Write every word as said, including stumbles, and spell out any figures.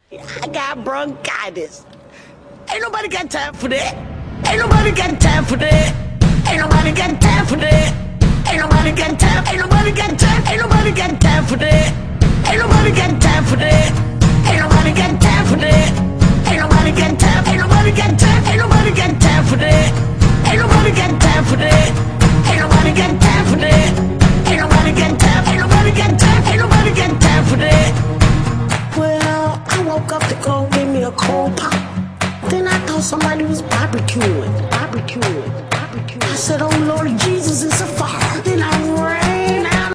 I got bronchitis. Ain't nobody got time for that. Ain't nobody got time for that. Ain't nobody got time for that. Ain't nobody got time. Ain't nobody got time. Ain't nobody got time for that. Ain't nobody got time for that. Ain't nobody got time for that. Ain't nobody got time. Ain't nobody got time. Ain't nobody got time for that. Ain't nobody got time for that. Ain't nobody got time for that. Ain't nobody got time. Ain't nobody got time. Ain't nobody got time for that. Well, I woke up to go give me a cold pop. Then I thought somebody was barbecuing, barbecuing, barbecuing. I said, oh Lord Jesus, it's a fire. Then I